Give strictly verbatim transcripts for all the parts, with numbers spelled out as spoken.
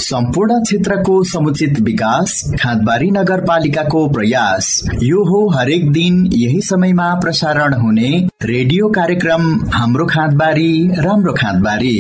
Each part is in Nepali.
सम्पूर्ण क्षेत्रको समुचित विकास खादबारी नगरपालिकाको प्रयास। यो हो हरेक दिन यही समयमा प्रसारण हुने रेडियो कार्यक्रम हाम्रो खादबारी राम्रो खादबारी।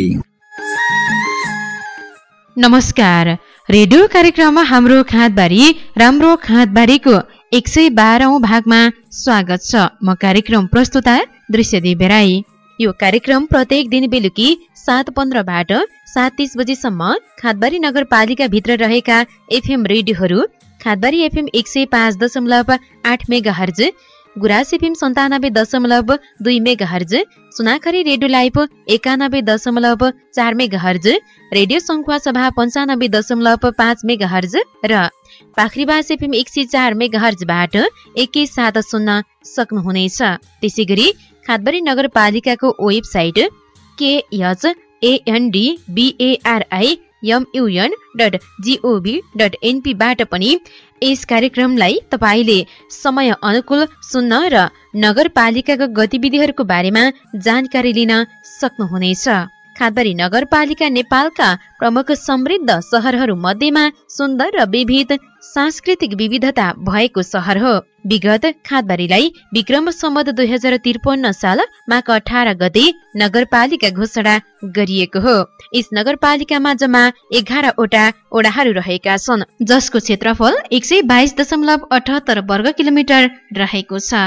नमस्कार, रेडियो कार्यक्रममा हाम्रो खादबारी राम्रो खादबारीको एक सय बाह्रौं भागमा स्वागत छ। म कार्यक्रम प्रस्तुता दृश्यदेवी राई। यो कार्यक्रम प्रत्येक दिन बेलुकी सात पन्ध्रबाट सात तीस बजेसम्म खादबारी नगरपालिका भित्र रहेका एफएम रेडियोहरू खादबारी एफएम एक सय पाँच दशमलव आठ मेगा हर्ज, गुराँस एफएम सन्तानब्बे दशमलव दुई megahertz, Sunakhari radio live एकानब्बे दशमलव चार मेगा हर्ज, रेडियो सङ्खुवा सभा पन्चानब्बे दशमलव पाँच मेगा हर्ज र पाखरीबास एफएम एक सय चार मेगा हर्जबाट एकैसाथ सुन्न सक्नुहुनेछ। त्यसै गरी खादबारी नगरपालिकाको website KH एएनडीबीएआरआई एमयुएन dot gov dot एनपीबाट पनि यस कार्यक्रमलाई तपाईँले समय अनुकूल सुन्न र नगरपालिकाको गतिविधिहरूको बारेमा जानकारी लिन सक्नुहुनेछ। खादबारी नगरपालिका नेपालका प्रमुख समृद्ध शहरहरू मध्येमा सुन्दर र विविध सांस्कृतिक विविधता भएको शहर हो। विगत खादबारीलाई विक्रम सम्वत दुई हजार त्रिपन्न साल माघ अठार गते नगरपालिका घोषणा गरिएको हो। यस नगरपालिकामा जम्मा एघारवटा ओडाहरू रहेका छन्, जसको क्षेत्रफल एक सय बाइस दशमलव अठहत्तर वर्ग किलोमिटर रहेको छ।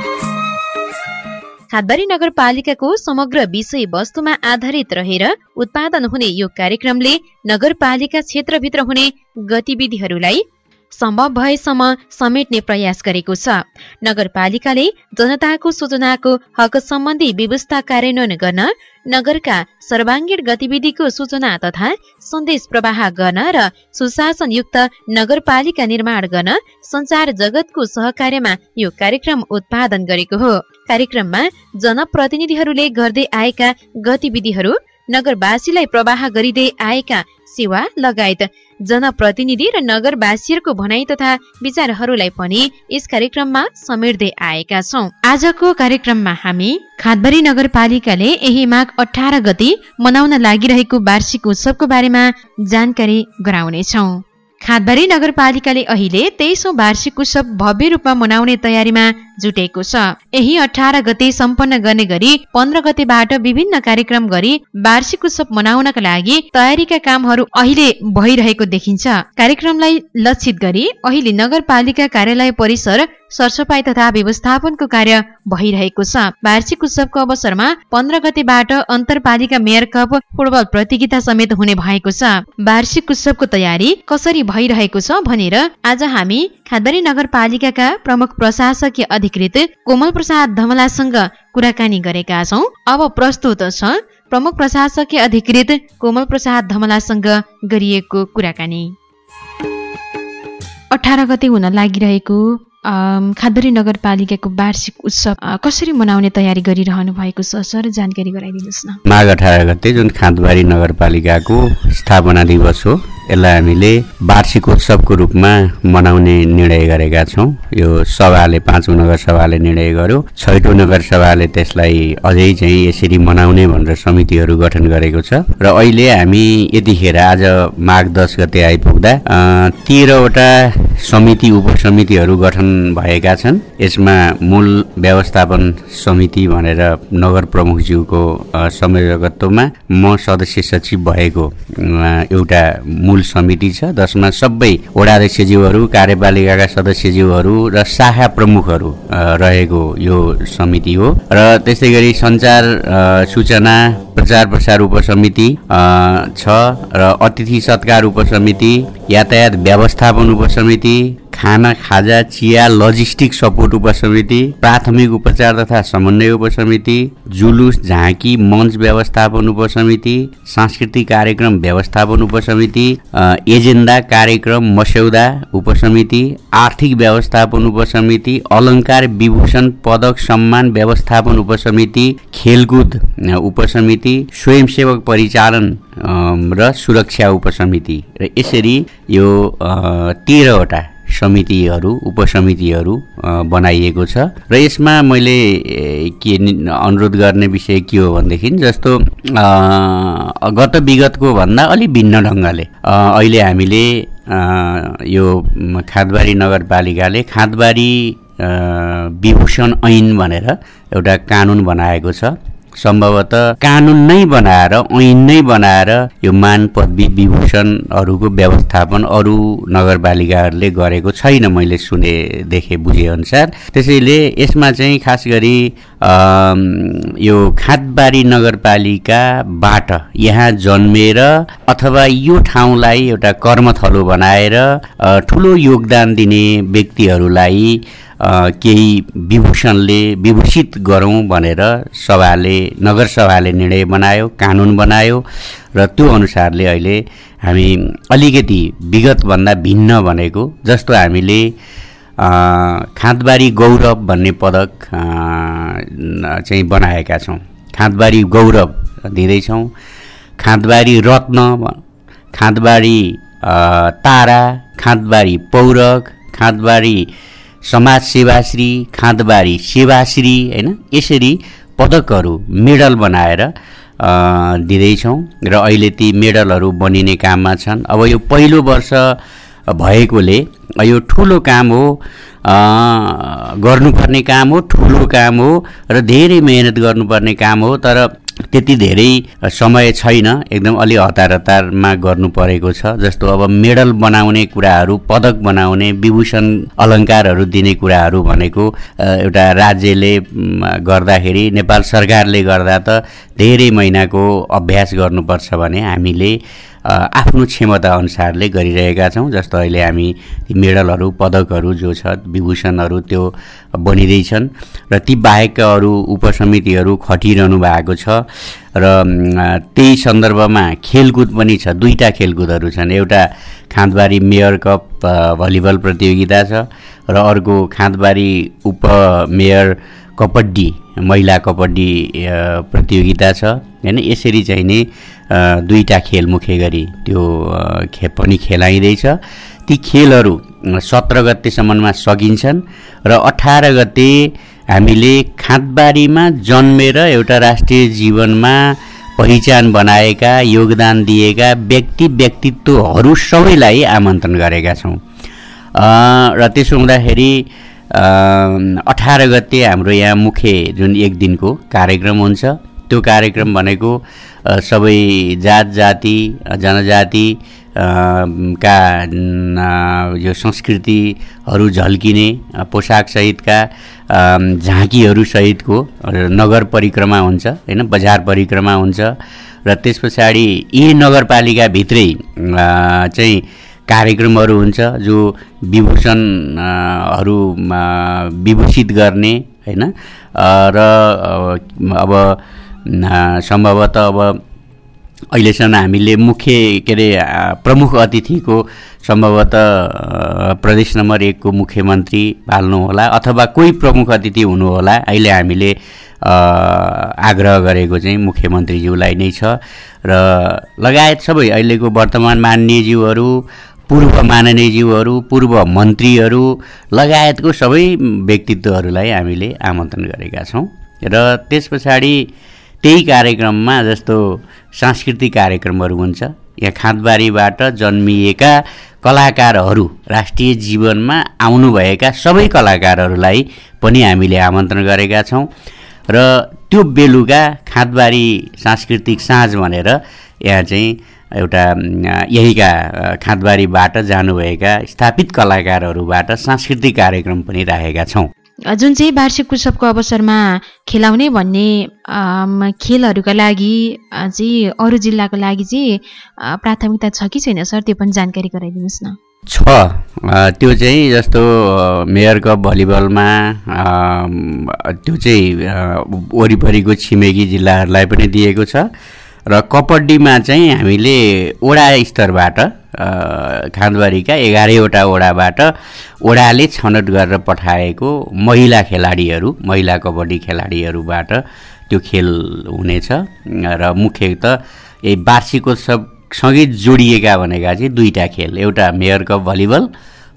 खादबारी नगरपालिकाको समग्र विषय वस्तुमा आधारित रहेर उत्पादन हुने यो कार्यक्रमले नगरपालिका क्षेत्रभित्र हुने गतिविधिहरूलाई सम्भव भएसम्म समेट्ने प्रयास गरेको छ। नगरपालिकाले जनताको सूचनाको हक सम्बन्धी व्यवस्था कार्यान्वयन गर्न, नगरका सर्वाङ्गीण गतिविधिको सूचना तथा सन्देश प्रवाह गर्न र सुशासनयुक्त नगरपालिका निर्माण गर्न सञ्चार जगतको सहकार्यमा यो कार्यक्रम उत्पादन गरेको हो। कार्यक्रममा जनप्रतिनिधिहरूले गर्दै आएका गतिविधिहरू, नगरवासीलाई प्रवाह गरिँदै आएका सेवा लगायत जनप्रतिनिधि र नगरवासीहरूको भनाई तथा विचारहरूलाई पनि यस कार्यक्रममा समेट्दै आएका छौं। आजको कार्यक्रममा हामी खादबारी नगरपालिकाले यही माघ अठार गते मनाउन लागिरहेको वार्षिक उत्सवको बारेमा जानकारी गराउनेछौं। खादबारी नगरपालिकाले अहिले तेइसौं वार्षिक उत्सव भव्य रूपमा मनाउने तयारीमा जुटेको छ। यही अठार गते सम्पन्न गर्ने गरी पन्ध्र गतेबाट विभिन्न कार्यक्रम गरी वार्षिक उत्सव मनाउनका लागि तयारीका कामहरू अहिले भइरहेको देखिन्छ। कार्यक्रमलाई लक्षित गरी अहिले नगरपालिका कार्यालय परिसर सरसफाई तथा व्यवस्थापनको कार्य भइरहेको छ। वार्षिक उत्सवको अवसरमा पन्ध्र गतेबाट अन्तरपालिका मेयर कप फुटबल प्रतियोगिता समेत हुने भएको छ। वार्षिक उत्सवको तयारी कसरी भइरहेको छ भनेर आज हामी खादबारी नगरपालिकाका प्रमुख प्रशासकीय अधिकृत कोमल प्रसाद धमलासँग कुराकानी गरेका छौं। अब प्रस्तुत छ प्रमुख प्रशासकीय अधिकृत कोमल प्रसाद धमलासँग गरिएको कुराकानी। अठार गते हुन लागिरहेको खादबारी नगरपालिकाको वार्षिक उत्सव कसरी मनाउने तयारी गरिरहनु भएको छ सर, जानकारी गराइदिनुहोस् न। माघ अठार गते जुन खादबारी नगरपालिकाको स्थापना दिवस हो, यसलाई हामीले वार्षिक उत्सवको रूपमा मनाउने निर्णय गरेका छौँ। यो सभाले पाँचौं नगरसभाले निर्णय गर्यो। छैटौं नगरसभाले त्यसलाई अझै चाहिँ यसरी मनाउने भनेर समितिहरू गठन गरेको छ र अहिले हामी यतिखेर आज माघ दस गते आइपुग्दा तेह्रवटा समिति उपसमितिहरू गठन भएका छन्। यसमा मूल व्यवस्थापन समिति भनेर नगर प्रमुखज्यूको संयोजकत्वमा म सदस्य सचिव भएको एउटा मूल समिति छ, जसमा सबै वडाध्यक्षज्यूहरू, कार्यपालिकाका सदस्यज्यूहरू र शाखा प्रमुखहरू रहेको यो समिति हो। र त्यसै गरी सञ्चार सूचना प्रचार प्रसार उपसमिति छ र अतिथि सत्कार उपसमिति, यातायात व्यवस्थापन उपसमिति, खाना खाजा चिया लजिस्टिक सपोर्ट उपसमिति, प्राथमिक उपचार तथा समन्वय उपसमिति, जुलुस झाँकी मञ्च व्यवस्थापन उपसमिति, सांस्कृतिक कार्यक्रम व्यवस्थापन उपसमिति, एजेन्डा कार्यक्रम मस्यौदा उपसमिति, आर्थिक व्यवस्थापन उपसमिति, अलङ्कार विभूषण पदक सम्मान व्यवस्थापन उपसमिति, खेलकुद उपसमिति, स्वयंसेवक परिचालन र सुरक्षा उपसमिति र यसरी यो तेह्रवटा समितिहरू उपसमितिहरू बनाइएको छ र यसमा मैले के अनुरोध गर्ने विषय के हो भनेदेखि जस्तो गत विगतको भन्दा अलि भिन्न ढङ्गले अहिले हामीले यो खादबारी नगरपालिकाले खादबारी विभूषण ऐन भनेर एउटा कानुन बनाएको छ। सम्भवतः कानुन नै बनाएर ऐन नै बनाएर यो मान पदवी विभूषणहरूको व्यवस्थापन अरू नगरपालिकाहरूले गरेको छैन मैले सुने देखे बुझे अनुसार। त्यसैले यसमा चाहिँ खास गरी यो खादबारी नगरपालिकाबाट यहाँ जन्मेर अथवा यो ठाउँलाई एउटा कर्मथलो बनाएर ठुलो योगदान दिने व्यक्तिहरूलाई केही विभूषणले विभूषित गरौँ भनेर सभाले नगरसभाले निर्णय बनायो, कानुन बनायो र त्यो अनुसारले अहिले हामी अलिकति विगतभन्दा भिन्न भनेको जस्तो हामीले खादबारी गौरव भन्ने पदक चाहिँ बनाएका छौँ। खादबारी गौरव दिँदैछौँ, खादबारी रत्न, खादबारी तारा, खादबारी पौरख, खादबारी समाज सेवाश्री, खादबारी सेवाश्री हैन यसरी पदकहरू मेडल बनाएर दिँदैछौँ र अहिले ती मेडलहरू बनिने काममा छन्। अब यो पहिलो वर्ष भएकोले यो ठुलो काम हो, गर्नुपर्ने काम हो, ठुलो काम हो र धेरै मेहनत गर्नुपर्ने काम हो। तर त्यति धेरै समय छैन, एकदम अलि हतार हतारमा गर्नु परेको छ। जस्तो अब मेडल बनाउने कुराहरू, पदक बनाउने, विभूषण अलङ्कारहरू दिने कुराहरू भनेको एउटा राज्यले गर्दाखेरि, नेपाल सरकारले गर्दा त धेरै महिनाको अभ्यास गर्नुपर्छ भने हामीले आफ्नो क्षमता अनुसारले गरिरहेका छौँ। जस्तो अहिले हामी ती मेडलहरू, पदकहरू जो छ, विभूषणहरू त्यो बनिँदैछन् र ती बाहेकका अरू उपसमितिहरू खटिरहनु भएको छ र त्यही सन्दर्भमा खेलकुद पनि छ। दुईवटा खेलकुदहरू छन्, एउटा खादबारी मेयर कप भलिबल प्रतियोगिता छ र अर्को खादबारी उपमेयर कबड्डी, महिला कबड्डी प्रतियोगिता छ हैन। यसरी चाहिँ नि दुईटा खेल मुख्य गरी त्यो खे पनि खेलाइँदैछ। ती खेलहरू सत्र गतेसम्ममा सकिन्छन् र अठार गते हामीले खादबारीमा जन्मेर एउटा राष्ट्रिय जीवनमा पहिचान बनाएका, योगदान दिएका व्यक्ति व्यक्तित्वहरू सबैलाई आमन्त्रण गरेका छौँ र त्यसो हुँदाखेरि अठार गते हाम्रो यहाँ मुख्य जुन एक दिनको कार्यक्रम हुन्छ, त्यो कार्यक्रम भनेको सबै जात जाति जनजाति का यो संस्कृतिहरू झल्किने पोसाक सहितका झाँकीहरू सहितको नगर परिक्रमा हुन्छ हैन, बजार परिक्रमा हुन्छ र त्यस पछाडि यी नगरपालिकाभित्रै चाहिँ कार्यक्रमहरू हुन्छ जो विभूषणहरू विभूषित गर्ने हैन। र अब सम्भवतः अब अहिलेसम्म हामीले मुख्य के अरे प्रमुख अतिथिको सम्भवतः प्रदेश नम्बर एकको मुख्यमन्त्री पाल्नुहोला अथवा कोही प्रमुख अतिथि हुनुहोला। अहिले हामीले आग्रह गरेको चाहिँ मुख्यमन्त्रीज्यूलाई नै छ र लगायत सबै अहिलेको वर्तमान माननीयज्यूहरू, पूर्व माननीयज्यूहरू, पूर्व मन्त्रीहरू लगायतको सबै व्यक्तित्वहरूलाई हामीले आमन्त्रण गरेका छौँ र त्यस पछाडि त्यही कार्यक्रममा जस्तो सांस्कृतिक कार्यक्रमहरू हुन्छ। यहाँ खादबारीबाट जन्मिएका कलाकारहरू, राष्ट्रिय जीवनमा आउनुभएका सबै कलाकारहरूलाई पनि हामीले आमन्त्रण गरेका छौँ र त्यो बेलुका खादबारी सांस्कृतिक साँझ भनेर यहाँ चाहिँ एउटा यहीका खादबारीबाट जानुभएका स्थापित कलाकारहरूबाट सांस्कृतिक कार्यक्रम पनि राखेका छौँ। जुन चाहिँ वार्षिक उत्सवको अवसरमा खेलाउने भन्ने खेलहरूका लागि चाहिँ अरू जिल्लाको लागि चाहिँ प्राथमिकता छ कि छैन सर, त्यो पनि जानकारी गराइदिनुहोस् न। छ, त्यो चाहिँ जस्तो मेयर कप भलिबलमा त्यो चाहिँ वरिपरिको छिमेकी जिल्लाहरूलाई पनि दिएको छ र कबड्डीमा चाहिँ हामीले वडा स्तरबाट खादबारीका एघारैवटा वडाबाट वडाले छनौट गरेर पठाएको महिला खेलाडीहरू, महिला कबड्डी खेलाडीहरूबाट त्यो खेल हुनेछ र मुख्यतः यही वार्षिकोत्सवसँगै जोडिएका भनेका चाहिँ दुईवटा खेल, एउटा मेयर कप भलिबल,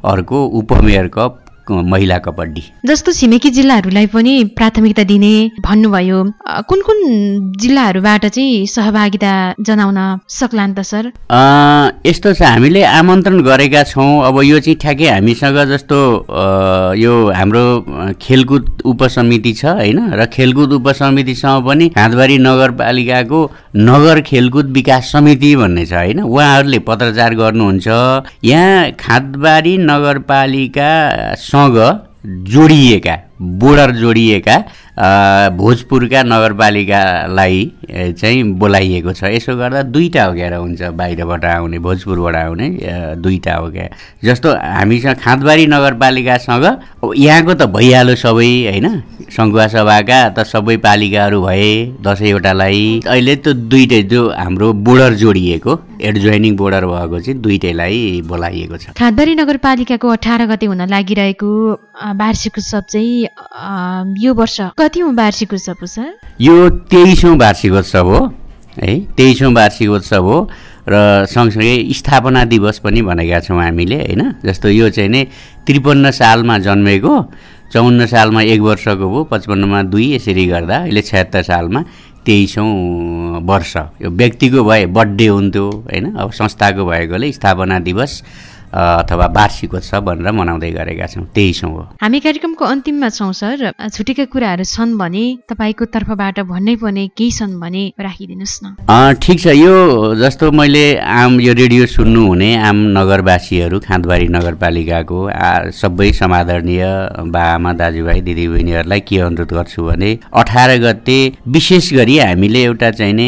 अर्को उपमेयर कप महिला कबड्डी जस्तो छिमेकी जिल्लाहरूलाई पनि प्राथमिकता दिने भन्नुभयो। कुन कुन जिल्लाहरूबाट चाहिँ सहभागिता जनाउन सक्लान् त सर? यस्तो छ, हामीले आमन्त्रण गरेका छौँ। अब यो चाहिँ ठ्याक्कै हामीसँग जस्तो यो हाम्रो खेलकुद उपसमिति छ होइन, र खेलकुद उपसमितिसँग पनि खाँदबारी नगरपालिकाको नगर खेलकुद विकास समिति भन्ने छ होइन, उहाँहरूले पत्रचार गर्नुहुन्छ। यहाँ खाँदबारी नगरपालिका सँग जोडिएका बोर्डर जोडिएका भोजपुरका नगरपालिकालाई चाहिँ बोलाइएको छ। यसो गर्दा दुईवटा हो क्या हुन्छ, बाहिरबाट आउने भोजपुरबाट आउने दुईवटा हो क्या। जस्तो हामीसँग खाँदबारी नगरपालिकासँग यहाँको त भइहाल्यो सबै होइन, सङ्घुवा सभाका त सबै पालिकाहरू भए दसैँवटालाई। अहिले त दुईटै जो हाम्रो बोर्डर जोडिएको एडजोइनिङ बोर्डर भएको चाहिँ दुईटैलाई बोलाइएको छ। खाँदबारी नगरपालिकाको अठार गते हुन लागिरहेको वार्षिक उत्सव चाहिँ यो वर्ष कतिौं वार्षिक उत्सव हो सर? यो तेइसौँ वार्षिक उत्सव हो है, तेइसौँ वार्षिक उत्सव हो र सँगसँगै स्थापना दिवस पनि भनेका छौँ हामीले होइन। जस्तो यो चाहिँ नै त्रिपन्न सालमा जन्मेको, चौन्न सालमा एक वर्षको भयो, पचपन्नमा दुई, यसरी गर्दा अहिले छयत्तर सालमा तेइसौँ वर्ष। यो व्यक्तिको भए बर्थडे हुन्थ्यो होइन, अब संस्थाको भएकोले स्थापना दिवस अथवा वार्षिक उत्सव भनेर मनाउँदै गरेका छौँ, तेइसौँ हो। हामी कार्यक्रमको अन्तिममा छौँ सर। छुटेका कुराहरू छन् भने तपाईँको तर्फबाट भन्नै पर्ने केही छन् भने राखिदिनुहोस् न। ठिक छ, यो जस्तो मैले आम यो रेडियो सुन्नुहुने आम नगरवासीहरू खाँदबारी नगरपालिकाको सबै समादरणीय बाआमा दाजुभाइ दिदीबहिनीहरूलाई के अनुरोध गर्छु भने अठार गते विशेष गरी हामीले एउटा चाहिँ नै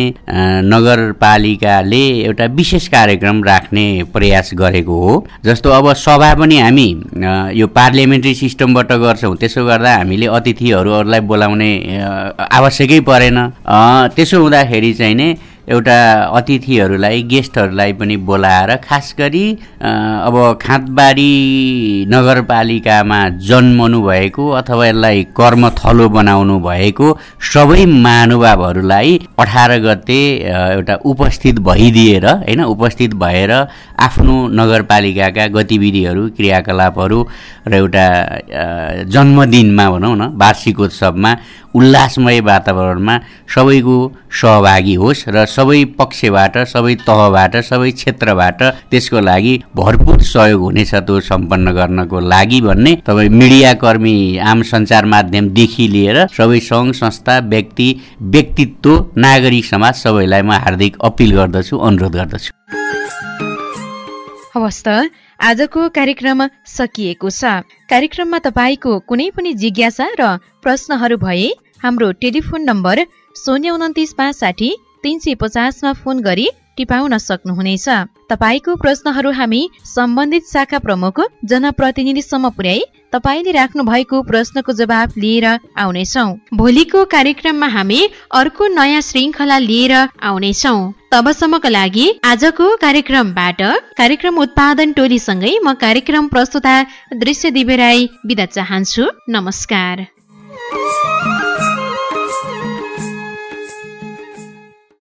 नगरपालिकाले एउटा विशेष कार्यक्रम राख्ने प्रयास गरेको हो। जस्तो अब सभा पनि हामी यो पार्लियामेन्ट्री सिस्टमबाट गर्छौँ, त्यसो गर्दा हामीले अतिथिहरूलाई बोलाउने आवश्यकै परेन। त्यसो हुँदाखेरि चाहिँ नै एउटा अतिथिहरूलाई गेस्टहरूलाई पनि बोलाएर खास गरी अब खाँदबारी नगरपालिकामा जन्मनु भएको अथवा यसलाई कर्मथलो बनाउनु भएको सबै महानुभावहरूलाई अठार गते एउटा उपस्थित भइदिएर होइन, उपस्थित भएर आफ्नो नगरपालिकाका गतिविधिहरू क्रियाकलापहरू र एउटा जन्मदिनमा भनौँ न वार्षिक उत्सवमा उल्लासमय वातावरणमा सबैको सहभागी होस् र सबै पक्षबाट सबै तहबाट सबै क्षेत्रबाट त्यसको लागि भरपूर सहयोग हुनेछ त्यो सम्पन्न गर्नको लागि भन्ने तपाईँ मिडियाकर्मी आम सञ्चार माध्यमदेखि लिएर सबै सङ्घ संस्था व्यक्ति व्यक्तित्व नागरिक समाज सबैलाई म हार्दिक अपिल गर्दछु, अनुरोध गर्दछु। हवस् त, आजको कार्यक्रम सकिएको छ। कार्यक्रममा तपाईँको कुनै पनि जिज्ञासा र प्रश्नहरू भए हाम्रो टेलिफोन नम्बर शून्य उन्तिस पाँच साठी तीन सय पचासमा फोन गरी टिपाउन सक्नुहुनेछ। तपाईँको प्रश्नहरू हामी सम्बन्धित शाखा प्रमुख जनप्रतिनिधिसम्म पुर्याई तपाईँले राख्नु भएको प्रश्नको जवाब लिएर आउनेछौँ। भोलिको कार्यक्रममा हामी अर्को नयाँ श्रृङ्खला लिएर आउनेछौँ। तबसम्मका लागि आजको कार्यक्रमबाट कार्यक्रम उत्पादन टोलीसँगै म कार्यक्रम प्रस्तुता दृश्य दिव्य राई बिदा चाहन्छु। नमस्कार।